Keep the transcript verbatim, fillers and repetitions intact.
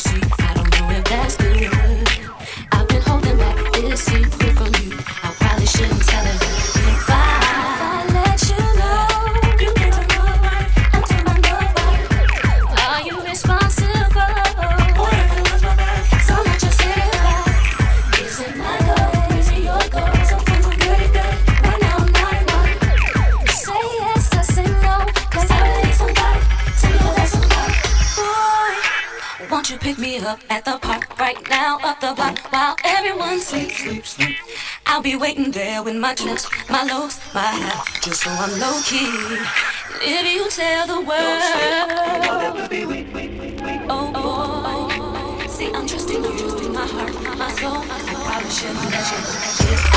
see. I don't know if that's good. I've been holding back this secret from you. I probably shouldn't tell it. If I, if I let you know, you get to know right. I'm to my know right. Are you responsible? Boy, I lost my back. So much you say about. Is it my goal? Is it your goal? So things are good, good. Right now I'm not one. Say yes, I say no. Cause I really need somebody to know that somebody. Boy, won't you pick me up at the park right now, up the block, while everyone sleeps, sleep, sleep. I'll be waiting there with my trips, my lows, my hat, just so I'm low key. If you tell the world, oh boy, see I'm trusting you, trusting my heart, my soul. I probably shouldn't let you.